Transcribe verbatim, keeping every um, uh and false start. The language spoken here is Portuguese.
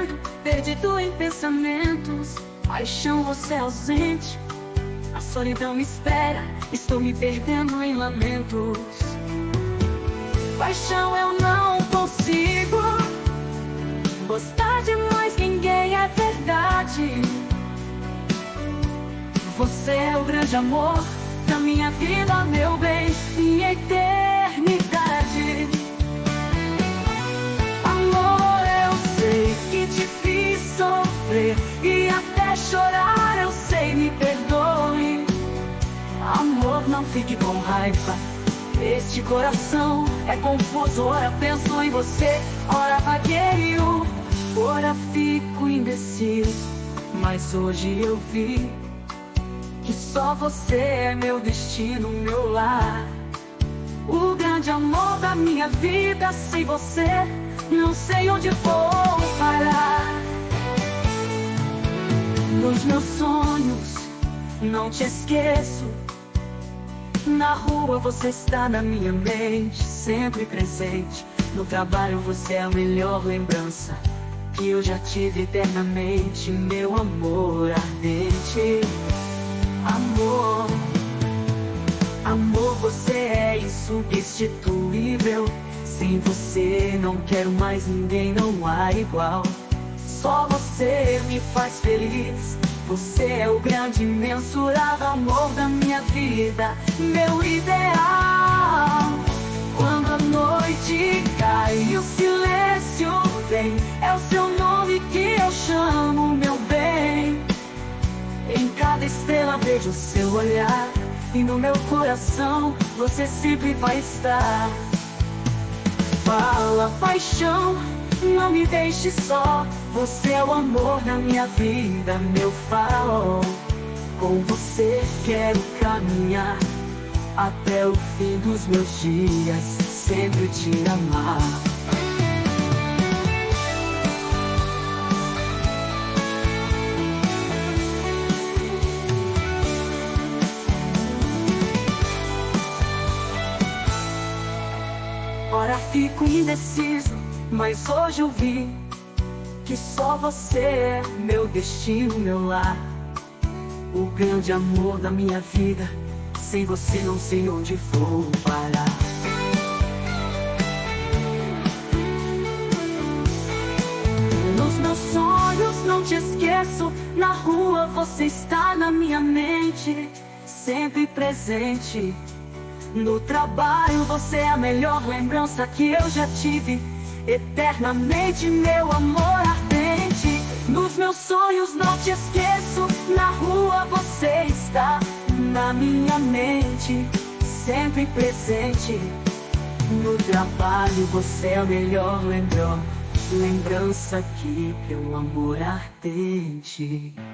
caminhando, perdido em pensamentos. Paixão, você é ausente, a solidão me espera, estou me perdendo em lamentos. Paixão, eu não consigo gostar de mais ninguém, é verdade. Você é o grande amor da minha vida, meu bem, minha eternidade. Amor, eu sei que te fiz sofrer e até chorar, eu sei, me perdoe. Amor, não fique com raiva, este coração é confuso. Ora penso em você, ora vagueio, ora fico indeciso. Mas hoje eu vi que só você é meu destino, meu lar, o grande amor da minha vida. Sem você, não sei onde vou parar. Nos meus sonhos, não te esqueço. Na rua você está na minha mente, sempre presente. No trabalho você é a melhor lembrança que eu já tive eternamente, meu amor ardente. Amor, amor, você é insubstituível. Sem você não quero mais ninguém, não há igual. Só você me faz feliz. Você é o grande, imensurável amor da minha vida, meu ideal. Quando a noite cai e o silêncio vem, é o seu nome que eu chamo, meu bem. Em cada estrela vejo o seu olhar, e no meu coração você sempre vai estar. Fala, paixão, não me deixe só. Você é o amor da minha vida, meu farol. Com você quero caminhar até o fim dos meus dias, sempre te amar. Ora fico indeciso, mas hoje eu vi que só você é meu destino, meu lar, o grande amor da minha vida. Sem você não sei onde vou parar. Nos meus sonhos não te esqueço. Na rua você está na minha mente, sempre presente. No trabalho você é a melhor lembrança que eu já tive eternamente, meu amor ardente. Nos meus sonhos não te esqueço. Na rua você está na minha mente, sempre presente. No trabalho você é a melhor lembrança, lembrança que teu amor ardente.